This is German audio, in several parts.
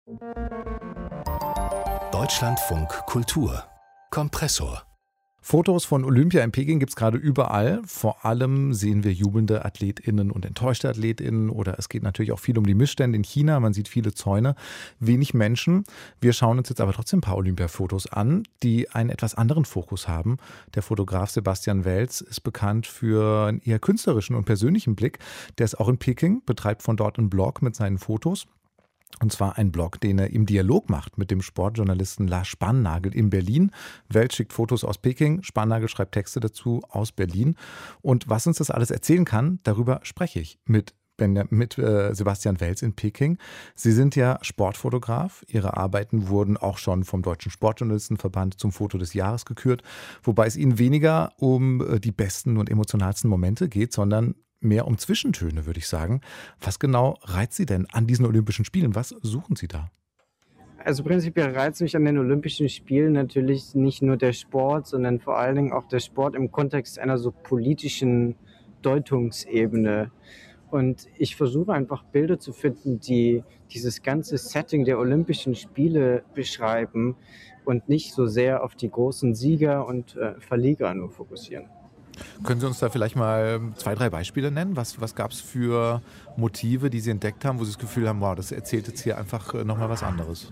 Deutschlandfunk Kultur Kompressor. Fotos von Olympia in Peking gibt es gerade überall. Vor allem sehen wir jubelnde AthletInnen und enttäuschte AthletInnen. Oder es geht natürlich auch viel um die Missstände in China. Man sieht viele Zäune, wenig Menschen. Wir schauen uns jetzt aber trotzdem ein paar Olympia-Fotos an, die einen etwas anderen Fokus haben. Der Fotograf Sebastian Welz ist bekannt für einen eher künstlerischen und persönlichen Blick. Der ist auch in Peking, betreibt von dort einen Blog mit seinen Fotos. Und zwar ein Blog, den er im Dialog macht mit dem Sportjournalisten Lars Spannagel in Berlin. Welt schickt Fotos aus Peking, Spannagel schreibt Texte dazu aus Berlin. Und was uns das alles erzählen kann, darüber spreche ich mit Sebastian Welz in Peking. Sie sind ja Sportfotograf. Ihre Arbeiten wurden auch schon vom Deutschen Sportjournalistenverband zum Foto des Jahres gekürt. Wobei es Ihnen weniger um die besten und emotionalsten Momente geht, sondern mehr um Zwischentöne, würde ich sagen. Was genau reizt Sie denn an diesen Olympischen Spielen? Was suchen Sie da? Also prinzipiell reizt mich an den Olympischen Spielen natürlich nicht nur der Sport, sondern vor allen Dingen auch der Sport im Kontext einer so politischen Deutungsebene. Und ich versuche einfach Bilder zu finden, die dieses ganze Setting der Olympischen Spiele beschreiben und nicht so sehr auf die großen Sieger und Verlierer nur fokussieren. Können Sie uns da vielleicht mal 2, 3 Beispiele nennen? Was gab es für Motive, die Sie entdeckt haben, wo Sie das Gefühl haben, wow, das erzählt jetzt hier einfach nochmal was anderes?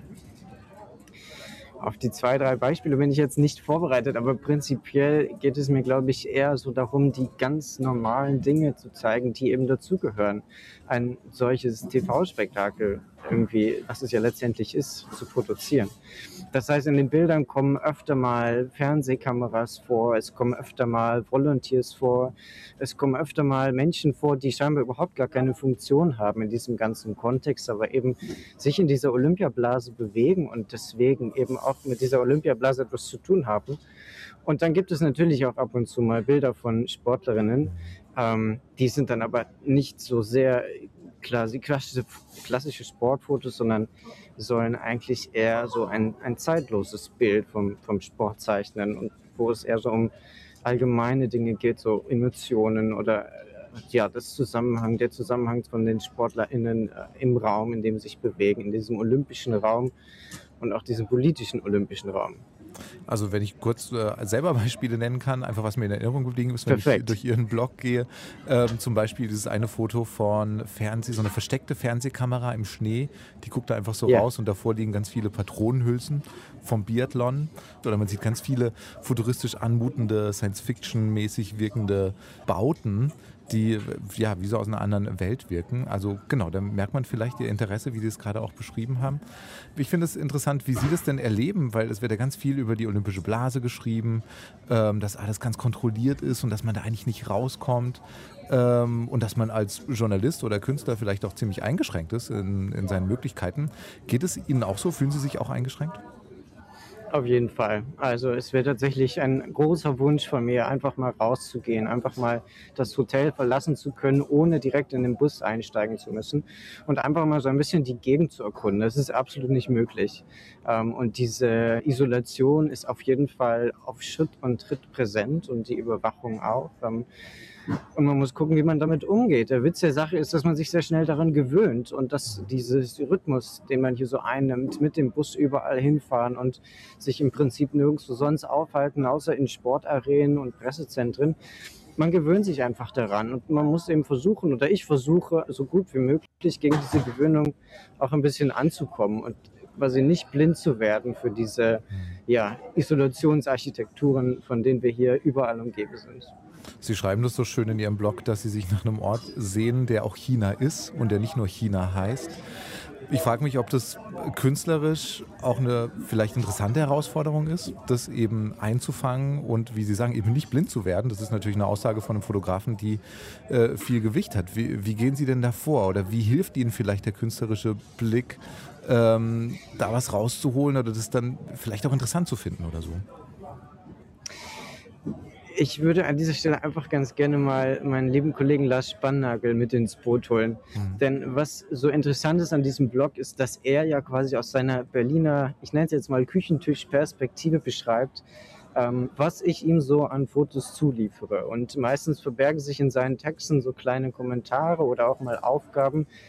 Auf die 2, 3 Beispiele bin ich jetzt nicht vorbereitet, aber prinzipiell geht es mir, glaube ich, eher so darum, die ganz normalen Dinge zu zeigen, die eben dazugehören. Ein solches TV-Spektakel irgendwie, was es ja letztendlich ist, zu produzieren. Das heißt, in den Bildern kommen öfter mal Fernsehkameras vor, es kommen öfter mal Volunteers vor, es kommen öfter mal Menschen vor, die scheinbar überhaupt gar keine Funktion haben in diesem ganzen Kontext, aber eben sich in dieser Olympiablase bewegen und deswegen eben auch mit dieser Olympiablase etwas zu tun haben. Und dann gibt es natürlich auch ab und zu mal Bilder von Sportlerinnen, die sind dann aber nicht so sehr klassische Sportfotos, sondern sollen eigentlich eher so ein zeitloses Bild vom Sport zeichnen und wo es eher so um allgemeine Dinge geht, so Emotionen oder ja, der Zusammenhang von den SportlerInnen im Raum, in dem sie sich bewegen, in diesem olympischen Raum und auch diesem politischen olympischen Raum. Also wenn ich kurz selber Beispiele nennen kann, einfach was mir in Erinnerung geblieben ist, wenn Perfekt. ich durch Ihren Blog gehe. Zum Beispiel dieses eine Foto von so eine versteckte Fernsehkamera im Schnee, die guckt da einfach so raus und davor liegen ganz viele Patronenhülsen vom Biathlon. Oder man sieht ganz viele futuristisch anmutende, Science-Fiction-mäßig wirkende Bauten, die ja wie so aus einer anderen Welt wirken. Also genau, da merkt man vielleicht Ihr Interesse, wie Sie es gerade auch beschrieben haben. Ich finde es interessant, wie Sie das denn erleben, weil es wird ja ganz viel über die olympische Blase geschrieben, dass alles ganz kontrolliert ist und dass man da eigentlich nicht rauskommt und dass man als Journalist oder Künstler vielleicht auch ziemlich eingeschränkt ist in seinen Möglichkeiten. Geht es Ihnen auch so? Fühlen Sie sich auch eingeschränkt? Auf jeden Fall. Also es wäre tatsächlich ein großer Wunsch von mir, einfach mal rauszugehen, einfach mal das Hotel verlassen zu können, ohne direkt in den Bus einsteigen zu müssen und einfach mal so ein bisschen die Gegend zu erkunden. Das ist absolut nicht möglich. Und diese Isolation ist auf jeden Fall auf Schritt und Tritt präsent und die Überwachung auch. Und man muss gucken, wie man damit umgeht. Der Witz der Sache ist, dass man sich sehr schnell daran gewöhnt und dass dieses Rhythmus, den man hier so einnimmt, mit dem Bus überall hinfahren und sich im Prinzip nirgendwo sonst aufhalten, außer in Sportarenen und Pressezentren, man gewöhnt sich einfach daran und man muss eben versuchen, oder ich versuche, so gut wie möglich gegen diese Gewöhnung auch ein bisschen anzukommen und quasi nicht blind zu werden für diese Isolationsarchitekturen, von denen wir hier überall umgeben sind. Sie schreiben das so schön in Ihrem Blog, dass Sie sich nach einem Ort sehen, der auch China ist und der nicht nur China heißt. Ich frage mich, ob das künstlerisch auch eine vielleicht interessante Herausforderung ist, das eben einzufangen und, wie Sie sagen, eben nicht blind zu werden. Das ist natürlich eine Aussage von einem Fotografen, die viel Gewicht hat. Wie gehen Sie denn da vor oder wie hilft Ihnen vielleicht der künstlerische Blick, da was rauszuholen oder das dann vielleicht auch interessant zu finden oder so? Ich würde an dieser Stelle einfach ganz gerne mal meinen lieben Kollegen Lars Spannagel mit ins Boot holen. Denn was so interessant ist an diesem Blog, ist, dass er ja quasi aus seiner Berliner, ich nenne es jetzt mal Küchentisch-Perspektive beschreibt, was ich ihm so an Fotos zuliefere. Und meistens verbergen sich in seinen Texten so kleine Kommentare oder auch mal Aufgaben,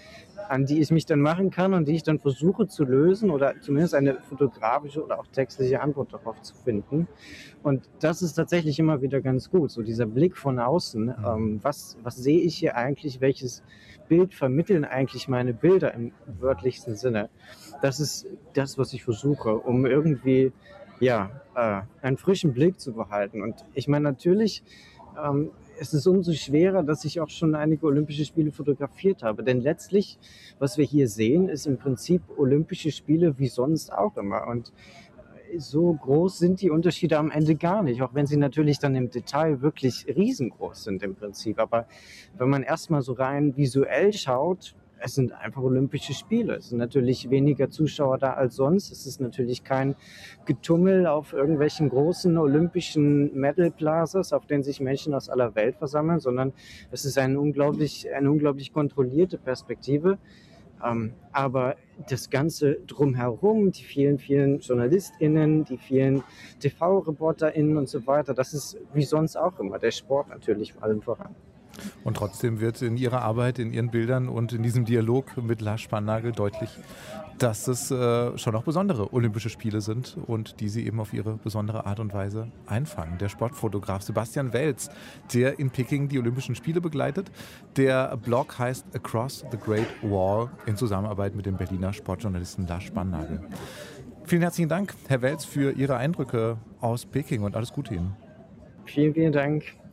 an die ich mich dann machen kann und die ich dann versuche zu lösen oder zumindest eine fotografische oder auch textliche Antwort darauf zu finden. Und das ist tatsächlich immer wieder ganz gut, so dieser Blick von außen. Was sehe ich hier eigentlich? Welches Bild vermitteln eigentlich meine Bilder im wörtlichsten Sinne? Das ist das, was ich versuche, um irgendwie einen frischen Blick zu behalten. Und ich meine, natürlich es ist umso schwerer, dass ich auch schon einige Olympische Spiele fotografiert habe. Denn letztlich, was wir hier sehen, ist im Prinzip Olympische Spiele wie sonst auch immer. Und so groß sind die Unterschiede am Ende gar nicht, auch wenn sie natürlich dann im Detail wirklich riesengroß sind im Prinzip. Aber wenn man erstmal so rein visuell schaut, es sind einfach Olympische Spiele. Es sind natürlich weniger Zuschauer da als sonst. Es ist natürlich kein Getummel auf irgendwelchen großen olympischen Medal Plazas, auf denen sich Menschen aus aller Welt versammeln, sondern es ist eine unglaublich kontrollierte Perspektive. Aber das Ganze drumherum, die vielen, vielen JournalistInnen, die vielen TV-ReporterInnen und so weiter, das ist wie sonst auch immer der Sport natürlich allem voran. Und trotzdem wird in Ihrer Arbeit, in Ihren Bildern und in diesem Dialog mit Lars Spannagel deutlich, dass es schon auch besondere Olympische Spiele sind und die Sie eben auf Ihre besondere Art und Weise einfangen. Der Sportfotograf Sebastian Welz, der in Peking die Olympischen Spiele begleitet. Der Blog heißt Across the Great Wall in Zusammenarbeit mit dem Berliner Sportjournalisten Lars Spannagel. Vielen herzlichen Dank, Herr Welz, für Ihre Eindrücke aus Peking und alles Gute Ihnen. Vielen, vielen Dank.